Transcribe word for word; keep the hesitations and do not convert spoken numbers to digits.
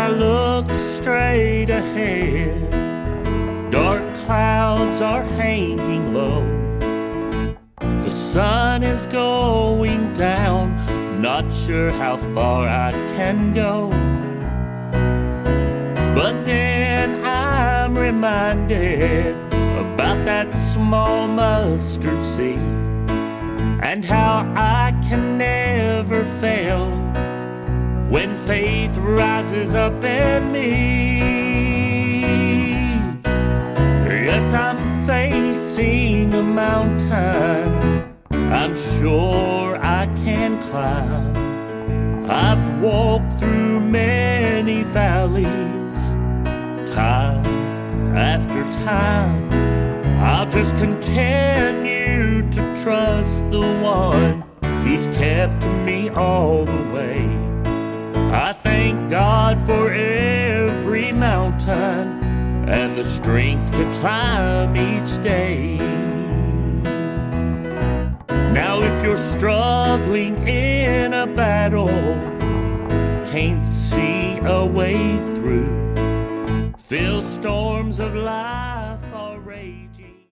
I look straight ahead, dark clouds are hanging low. The sun is going down, not sure how far I can go. But then I'm reminded about that small mustard seed, and how I can never fail when faith rises up in me. Yes, I'm facing a mountain I'm sure I can climb. I've walked through many valleys, time after time. I'll just continue to trust the one who's kept me all the way. I thank God for every mountain and the strength to climb each day. Now if you're struggling in a battle, can't see a way through, feel storms of life